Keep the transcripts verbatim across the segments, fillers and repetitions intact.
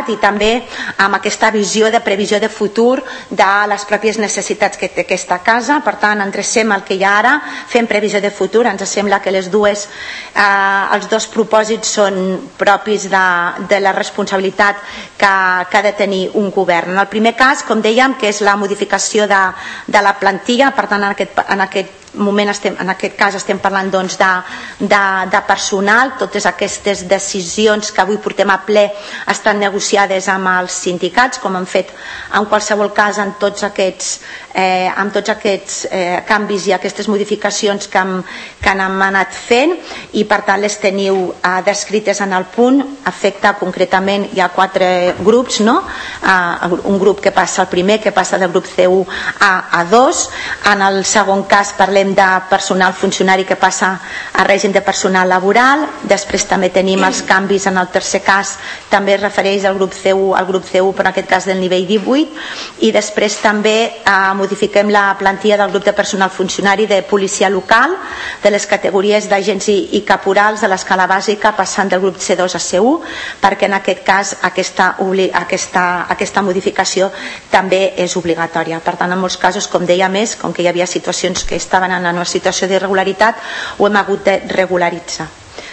i també amb aquesta visió de previsió de futur de les pròpies necessitats que té aquesta casa. Per tant, endrecem el que hi ha ara, fem previsió de futur. Ens sembla que les dues, eh, els dos propòsits són propis de, de la responsabilitat que, que ha de tenir un govern. En el primer cas, com dèiem, que és la modificació de, de la plantilla, per tant, en aquest, en aquest moment estem, en aquest cas estem parlant doncs, de, de, de personal. Totes aquestes decisions que avui portem a ple estan negociades amb els sindicats, com han fet en qualsevol cas en tots aquests, eh, amb tots aquests eh, canvis i aquestes modificacions que, hem, que hem anat fent, i per tant les teniu eh, descrites en el punt. Afecta concretament, hi ha quatre grups, no? Eh, un grup que passa, el primer que passa del grup C u a A dos. En el segon cas parlem de personal funcionari que passa a règim de personal laboral. Després també tenim els canvis en el tercer cas, també es refereix al grup C u, al grup C u, però en aquest cas del nivell divuit, i després també eh, modifiquem la plantilla del grup de personal funcionari de policia local, de les categories d'agents i, i caporals de l'escala bàsica, passant del grup C dos a C u, perquè en aquest cas aquesta, aquesta, aquesta modificació també és obligatòria. Per tant, en molts casos, com deia més, com que hi havia situacions que estaven en una situació d'irregularitat, ho hem hagut de regularitzar.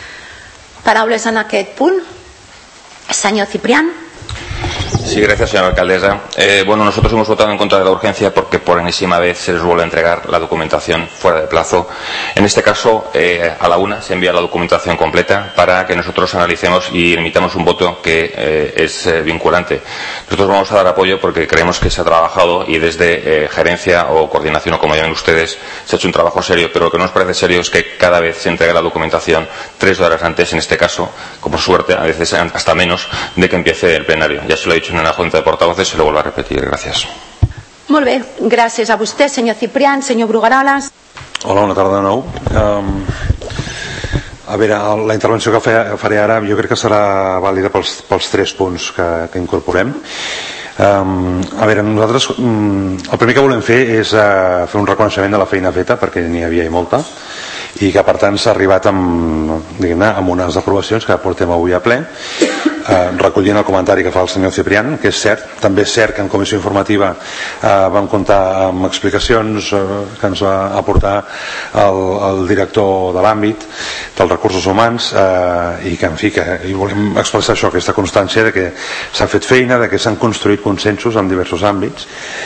Paraules en aquest punt. Señor Ciprián. Sí, gracias, señora alcaldesa. Eh, bueno, nosotros hemos votado en contra de la urgencia porque por enésima vez se les vuelve a entregar la documentación fuera de plazo. En este caso, eh, a la una se envía la documentación completa para que nosotros analicemos y emitamos un voto que eh, es eh, vinculante. Nosotros vamos a dar apoyo porque creemos que se ha trabajado y desde eh, gerencia o coordinación, o como llamen ustedes, se ha hecho un trabajo serio, pero lo que no nos parece serio es que cada vez se entregue la documentación tres horas antes, en este caso, como suerte, a veces hasta menos, de que empiece el plenario. Ya se lo he dicho en una junta de portavoces, se lo vuelvo a repetir. Gràcies. Molt bé, gràcies a vostè, senyor Ciprián. Senyor Brugueroles. Hola, bona tarda de nou. Um, a veure, la intervenció que faré ara jo crec que serà vàlida pels, pels tres punts que, que incorporem. Um, a veure, nosaltres um, el primer que volem fer és uh, fer un reconeixement de la feina feta, perquè n'hi havia i molta, i que per tant s'ha arribat amb, diguem-ne, amb unes aprovacions que portem avui a ple, eh, recollint el comentari que fa el senyor Ciprián, que és cert. També és cert que en comissió informativa eh, vam comptar amb explicacions eh, que ens va aportar el, el director de l'àmbit dels recursos humans, eh, i que en fi, que i volem expressar això, aquesta constància de que s'ha fet feina, de que s'han construït consensos en diversos àmbits.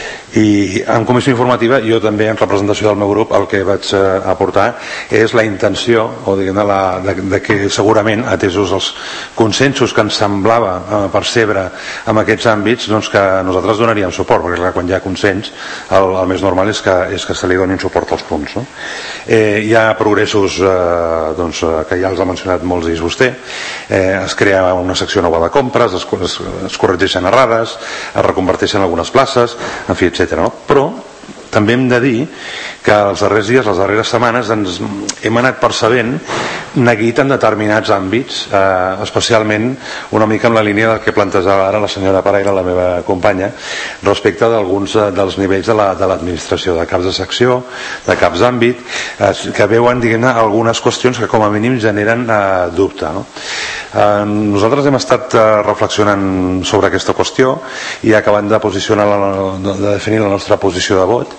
I en comissió informativa, jo també en representació del meu grup, el que vaig eh, aportar és la intenció, o diguem-ne, la, de, de que segurament, atesos els consensos que ens semblava eh, percebre en aquests àmbits, doncs que nosaltres donaríem suport, perquè clar, quan hi ha consens el, el més normal és que, és que se li donin suport als punts, no? Eh, hi ha progressos eh, doncs, que ja els ha mencionat molts d'ells vostè. Eh, es crea una secció nova de compres, es, es, es corregeixen errades, es reconverteixen algunes places, en fi, etcètera. No? Però també hem de dir que els darrers dies, les darreres setmanes, ens hem anat percebent neguit en determinats àmbits, eh, especialment una mica en la línia del que plantejava ara la senyora Paraire, la meva companya, respecte d'alguns eh, dels nivells de l'administració, la, de, de caps de secció, de caps d'àmbit, eh, que veuen, diguem-ne, algunes qüestions que com a mínim generen eh, dubte. No? Eh, nosaltres hem estat eh, reflexionant sobre aquesta qüestió i acabant de posicionar la, de, de definir la nostra posició de vot.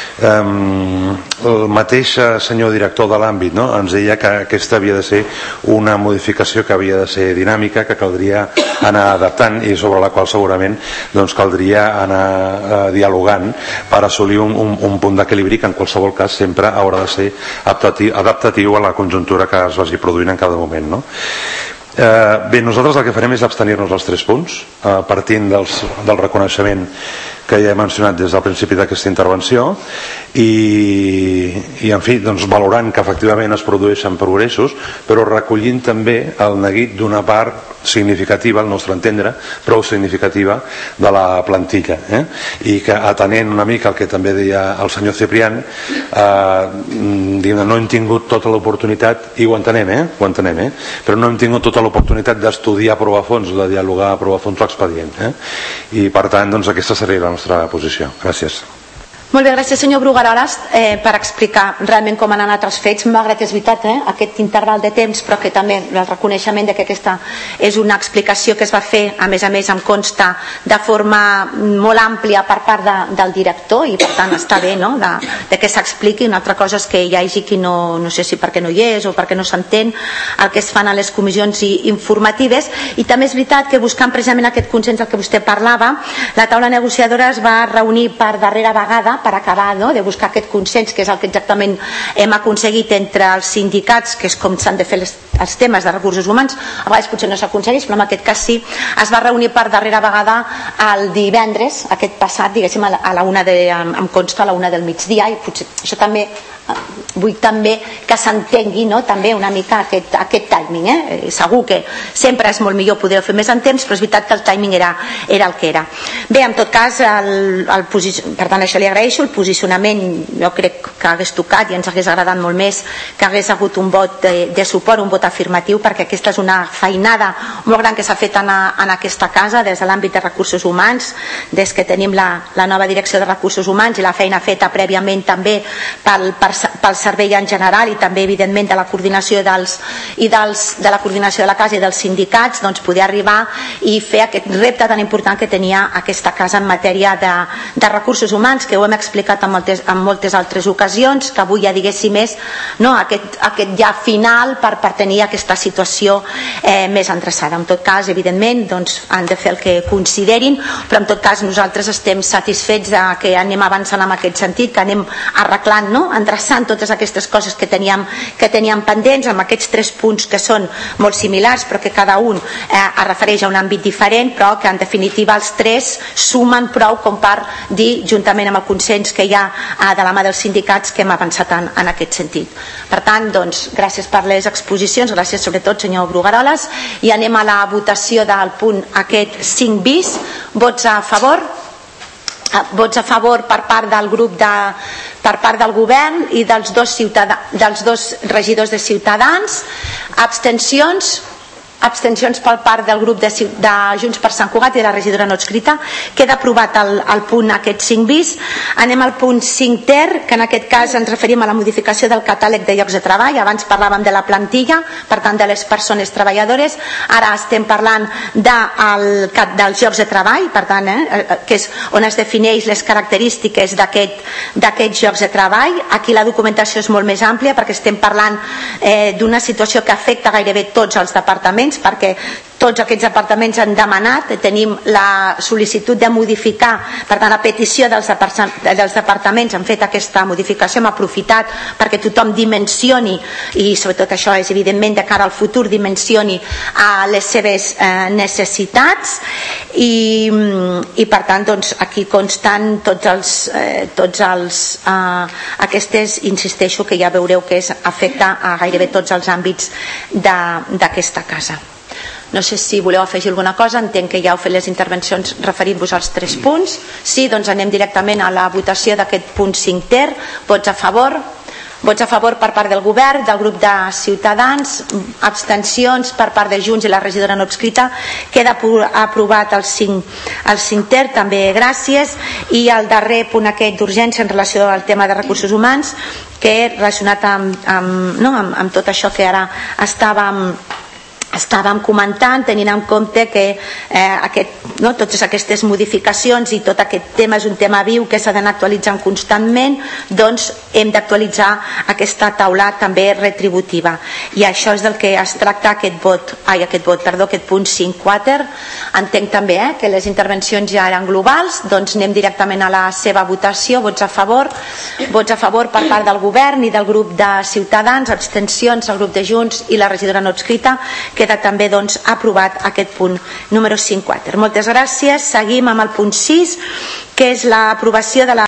Um, el mateix senyor director de l'àmbit, no? Ens deia que aquesta havia de ser una modificació que havia de ser dinàmica, que caldria anar adaptant i sobre la qual segurament doncs, caldria anar uh, dialogant per assolir un, un, un punt d'equilibri que en qualsevol cas sempre haurà de ser adaptatiu, adaptatiu a la conjuntura que es vagi produint en cada moment, no? Eh, bé, nosaltres el que farem és abstenir-nos als tres punts, eh, partint dels, del reconeixement que ja he mencionat des del principi d'aquesta intervenció i, i en fi, doncs, valorant que efectivament es produeixen progressos, però recollint també el neguit d'una part significativa, al nostre entendre, prou significativa de la plantilla, eh? I que atenent una mica el que també deia el senyor Ciprián, eh, no hem tingut tota l'oportunitat, i ho entenem, eh? ho entenem, eh? però no hem tingut tota l'oportunitat d'estudiar a prova fons, de dialogar a prova fons l'expedient, eh? I per tant doncs, aquesta seria la nostra posició. Gràcies. Molt bé, gràcies senyor Brugueroles eh, per explicar realment com han anat els fets. Malgrat és veritat, eh, aquest interval de temps, però que també el reconeixement de que aquesta és una explicació que es va fer, a més a més em consta, de forma molt àmplia per part de, del director, i per tant està bé, no?, de, de que s'expliqui. Una altra cosa és que hi hagi qui no, no sé si perquè no hi és o perquè no s'entén el que es fan a les comissions informatives. I també és veritat que buscant precisament aquest consens del que vostè parlava, la taula negociadora es va reunir per darrera vegada per acabar, no?, de buscar aquest consens, que és el que exactament hem aconseguit entre els sindicats, que és com s'han de fer les, els temes de recursos humans. A vegades potser no s'aconsegueix, però en aquest cas sí. Es va reunir per darrera vegada el divendres, aquest passat, diguéssim, a la una de, em consta a la una del migdia, i potser això també vull també que s'entengui, no?, també una mica aquest, aquest timing, eh? Segur que sempre és molt millor poder fer més en temps, però és veritat que el timing era, era el que era. Bé, en tot cas, el, el per tant això li agraeixo. El posicionament jo crec que hagués tocat i ens hagués agradat molt més que hagués hagut un vot de, de suport, un vot afirmatiu, perquè aquesta és una feinada molt gran que s'ha fet en, a, en aquesta casa des de l'àmbit de recursos humans, des que tenim la, la nova direcció de recursos humans, i la feina feta prèviament també pel, per pel servei en general, i també evidentment de la coordinació dels, i dels, de la coordinació de la casa i dels sindicats, doncs poder arribar i fer aquest repte tan important que tenia aquesta casa en matèria de, de recursos humans, que ho hem explicat en moltes, en moltes altres ocasions, que avui ja diguéssim és, no, aquest, aquest ja final per, per tenir aquesta situació eh, més endreçada. En tot cas, evidentment, doncs, han de fer el que considerin, però en tot cas nosaltres estem satisfets de que anem avançant en aquest sentit, que anem arreglant, no?, endreçant totes aquestes coses que teníem, que teníem pendents, amb aquests tres punts que són molt similars, però que cada un eh, es refereix a un àmbit diferent, però que en definitiva els tres sumen prou com per dir, juntament amb el consens que hi ha eh, de la mà dels sindicats, que hem avançat en, en aquest sentit. Per tant, doncs, gràcies per les exposicions, gràcies sobretot senyor Brugueroles, i anem a la votació del punt aquest cinc bis. Vots a favor? Vots a favor per part del grup de, per part del govern i dels dos, ciutadans, dels dos regidors de Ciutadans. Abstencions? Abstencions per part del grup de, de Junts per Sant Cugat i de la regidora no adscrita. Queda aprovat el, el punt aquest cinc bis. Anem al punt cinc ter, que en aquest cas ens referim a la modificació del catàleg de llocs de treball. Abans parlàvem de la plantilla, per tant de les persones treballadores. Ara estem parlant de, el, dels llocs de treball, per tant, eh, que és on es defineix les característiques d'aquests llocs de treball. Aquí la documentació és molt més àmplia, perquè estem parlant eh, d'una situació que afecta gairebé tots els departaments, perquè tots aquests departaments han demanat, tenim la sol·licitud de modificar, per tant a petició dels, dels departaments han fet aquesta modificació, hem aprofitat perquè tothom dimensioni, i sobretot això és evidentment de cara al futur, dimensioni a les seves eh, necessitats, i, i per tant doncs, aquí consten tots els, eh, tots els eh, aquestes, insisteixo que ja veureu que és, afecta a gairebé tots els àmbits d'aquesta casa. No sé si voleu afegir alguna cosa, entenc que ja heu fet les intervencions referint-vos als tres punts. Sí, doncs anem directament a la votació d'aquest punt cinc ter. Vots a favor? Vots a favor per part del govern, del grup de Ciutadans. Abstencions per part de Junts i la regidora no adscrita. Queda aprovat el cinc ter, també gràcies. I el darrer punt aquest d'urgència en relació al tema de recursos humans, que és relacionat amb, amb, no, amb, amb tot això que ara estàvem estàvem comentant, tenint en compte que eh, aquest, no, totes aquestes modificacions i tot aquest tema és un tema viu que s'ha d'anar actualitzant constantment, doncs hem d'actualitzar aquesta taula també retributiva, i això és del que es tracta aquest vot, ai, aquest vot, perdó, aquest punt cinc quater. Entenc també eh, que les intervencions ja eren globals, doncs anem directament a la seva votació. Vots a favor? Vots a favor per part del govern i del grup de Ciutadans. Abstencions al grup de Junts i la regidora no adscrita. Queda també doncs, aprovat aquest punt número cinc quater. Moltes gràcies. Seguim amb el punt sis, que és l'aprovació de la